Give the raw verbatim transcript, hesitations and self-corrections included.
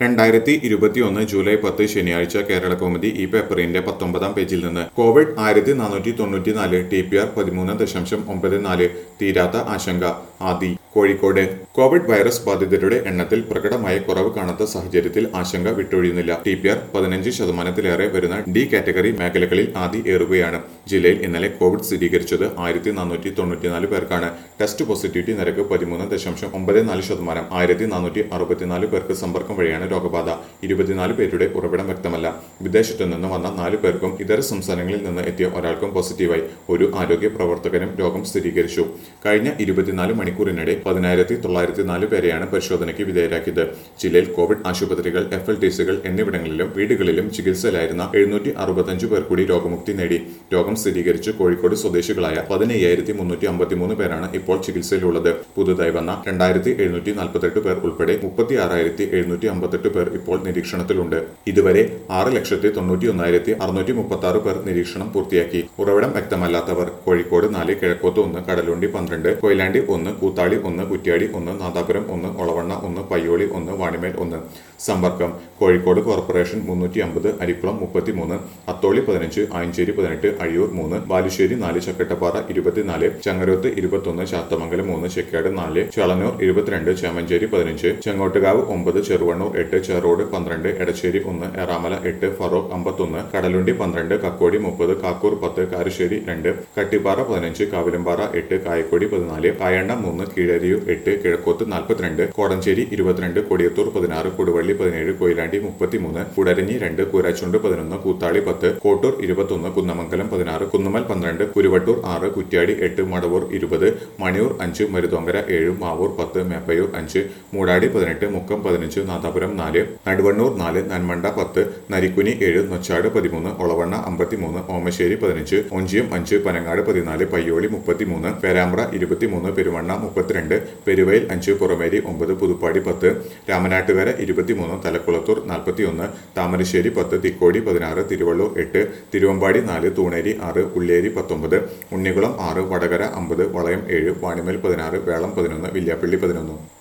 രണ്ടായിരത്തി ഇരുപത്തിയൊന്ന് ജൂലൈ പത്ത് ശനിയാഴ്ച കേരള കൗമുദി ഈ പേപ്പറിന്റെ പത്തൊമ്പതാം പേജിൽ നിന്ന് കോവിഡ് ആയിരത്തി നാനൂറ്റി തൊണ്ണൂറ്റിനാല് ടി പി ആർ പതിമൂന്ന് ദശാംശം ഒമ്പത് നാല് തീരാത്ത ആശങ്ക ആദി കോഴിക്കോട് കോവിഡ് വൈറസ് ബാധിതരുടെ എണ്ണത്തിൽ പ്രകടമായ കുറവ് കാണാത്ത സാഹചര്യത്തിൽ ആശങ്ക വിട്ടൊഴിയുന്നില്ല. ടി പി ആർ പതിനഞ്ച് ശതമാനത്തിലേറെ വരുന്ന ഡി കാറ്റഗറി മേഖലകളിൽ ആദി ഏറുകയാണ്. ജില്ലയിൽ ഇന്നലെ കോവിഡ് സ്ഥിരീകരിച്ചത് ആയിരത്തി നാനൂറ്റി തൊണ്ണൂറ്റിനാല് പേർക്കാണ്. ടെസ്റ്റ് പോസിറ്റിവിറ്റി നിരക്ക് പതിമൂന്ന് ദശാംശം ഒമ്പത് നാല് ശതമാനം. ആയിരത്തി നാനൂറ്റി അറുപത്തിനാല് പേർക്ക് സമ്പർക്കം വഴിയാണ് രോഗബാധ. ഇരുപത്തിനാല് പേരുടെ ഉറവിടം വ്യക്തമല്ല. വിദേശത്തു നിന്ന് വന്ന നാല് പേർക്കും ഇതര സംസ്ഥാനങ്ങളിൽ നിന്ന് എത്തിയ ഒരാൾക്കും പോസിറ്റീവായി. ഒരു ആരോഗ്യ പ്രവർത്തകനും രോഗം സ്ഥിരീകരിച്ചു. കഴിഞ്ഞ ഇരുപത്തിനാല് മണിക്കൂറിനിടെ പതിനായിരത്തി തൊള്ളായിരത്തി നാല് പേരെയാണ് പരിശോധനയ്ക്ക് വിധേയരാക്കിയത്. ജില്ലയിൽ കോവിഡ് ആശുപത്രികൾ, എഫ് എൽ ടി സികൾ എന്നിവിടങ്ങളിലും വീടുകളിലും ചികിത്സയിലായിരുന്ന എഴുന്നൂറ്റി അറുപത്തഞ്ച് പേർ കൂടി രോഗമുക്തി നേടി. രോഗം സ്ഥിരീകരിച്ച് കോഴിക്കോട് സ്വദേശികളായ പതിനയ്യായിരത്തി മുന്നൂറ്റി അമ്പത്തിമൂന്ന് പേരാണ് ഇപ്പോൾ ചികിത്സയിലുള്ളത്. പുതുതായി വന്ന രണ്ടായിരത്തി എഴുന്നൂറ്റി നാൽപ്പത്തെട്ട് പേർ ഉൾപ്പെടെ മുപ്പത്തി ആറായിരത്തി എഴുന്നൂറ്റി അമ്പത്തെട്ട് പേർ ഇപ്പോൾ നിരീക്ഷണത്തിലുണ്ട്. ഇതുവരെ ആറ് ലക്ഷത്തി തൊണ്ണൂറ്റി ഒന്നായിരത്തി അറുന്നൂറ്റി മുപ്പത്തി ആറ് പേർ നിരീക്ഷണം പൂർത്തിയാക്കി. ഉറവിടം വ്യക്തമല്ലാത്തവർ കോഴിക്കോട് നാല്, കിഴക്കോത്ത് ഒന്ന്, കടലുണ്ടി പന്ത്രണ്ട്, കൊയിലാണ്ടി ഒന്ന്, കൂത്താളി ഒന്ന്, കുറ്റ്യാടി ഒന്ന്, നാദാപുരം ഒന്ന്, ഒളവണ്ണ ഒന്ന്, പയ്യോളി ഒന്ന്, വാണിമേൽ ഒന്ന്. സമ്പർക്കം കോഴിക്കോട് കോർപ്പറേഷൻ മുന്നൂറ്റി അമ്പത്, അരിക്കുളം മുപ്പത്തിമൂന്ന്, അത്തോളി പതിനഞ്ച്, ആയഞ്ചേരി പതിനെട്ട്, അഴിയൂർ മൂന്ന്, ബാലുശ്ശേരി നാല്, ചക്കട്ടപ്പാറ ഇരുപത്തിനാല്, ചങ്ങരോത്ത് ഇരുപത്തൊന്ന്, ചാത്തമംഗലം മൂന്ന്, ചെക്കാട് നാല്, ചേളന്നൂർ ഇരുപത്തിരണ്ട്, ചേമഞ്ചേരി പതിനഞ്ച്, ചെങ്ങോട്ടുകാവ് ഒമ്പത്, ചെറുവണ്ണൂർ എട്ട്, ചെറോട് പന്ത്രണ്ട്, എടശ്ശേരി ഒന്ന്, എറാമല എട്ട്, ഫറോക്ക് അമ്പത്തൊന്ന്, കടലുണ്ടി പന്ത്രണ്ട്, കക്കോടി മുപ്പത്, കാക്കൂർ പത്ത്, കാരശ്ശേരി രണ്ട്, കട്ടിപ്പാറ പതിനഞ്ച്, കാവിലമ്പാറ എട്ട്, കായക്കൊടി പതിനാല്, കായണ്ണ മൂന്ന്, കീഴരിയൂർ എട്ട്, കിഴക്കോത്ത് നാൽപ്പത്തിരണ്ട്, കോടഞ്ചേരി ഇരുപത്തിരണ്ട്, കൊടിയത്തൂർ പതിനാറ്, കൊടുവള്ളി പതിനേഴ്, കൊയിലാണ്ടി മുപ്പത്തിമൂന്ന്, കുടരഞ്ഞി രണ്ട്, കൂരാച്ചുണ്ട് പതിനൊന്ന്, കൂത്താളി പത്ത്, കോട്ടൂർ ഇരുപത്തൊന്ന്, കുന്നമംഗലം പതിനാറ്, കുന്നുമൽ പന്ത്രണ്ട്, കുരുവട്ടൂർ ആറ്, കുറ്റ്യാടി എട്ട്, മടവൂർ ഇരുപത്, മണിയൂർ അഞ്ച്, മരുതോങ്കര ഏഴ്, മാവൂർ പത്ത്, മേപ്പയൂർ അഞ്ച്, മൂടാടി പതിനെട്ട്, മുക്കം പതിനഞ്ച്, നാദാപുരം നാല്, നടുവണ്ണൂർ നാല്, നന്മണ്ട പത്ത്, നരിക്കുനി ഏഴ്, നൊച്ചാട് പതിമൂന്ന്, ഒളവണ്ണ അമ്പത്തിമൂന്ന്, ഓമശ്ശേരി പതിനഞ്ച്, ഒഞ്ചിയം അഞ്ച്, പനങ്ങാട് പതിനാല്, പയ്യോളി മുപ്പത്തിമൂന്ന്, പേരാമ്പ്ര ഇരുപത്തിമൂന്ന്, പെരുവണ്ണ മുപ്പത്തിരണ്ട്, പെരുവയൽ അഞ്ച്, പുറമേരി ഒമ്പത്, പുതുപ്പാടി പത്ത്, രാമനാട്ടുകര ഇരുപത്തിമൂന്ന്, തലക്കുളത്തൂർ നാൽപ്പത്തിയൊന്ന്, താമരശ്ശേരി പത്ത്, തിക്കോടി പതിനാറ്, തിരുവള്ളൂർ എട്ട്, തിരുവമ്പാടി നാല്, തൂണേരി ആറ്, ഉള്ളിയേരി പത്തൊമ്പത്, ഉണ്ണികുളം ആറ്, വടകര അമ്പത്, വളയം ഏഴ്, വാണിമേൽ പതിനാറ്, വേളം പതിനൊന്ന്, വില്യാപ്പള്ളി പതിനൊന്ന്.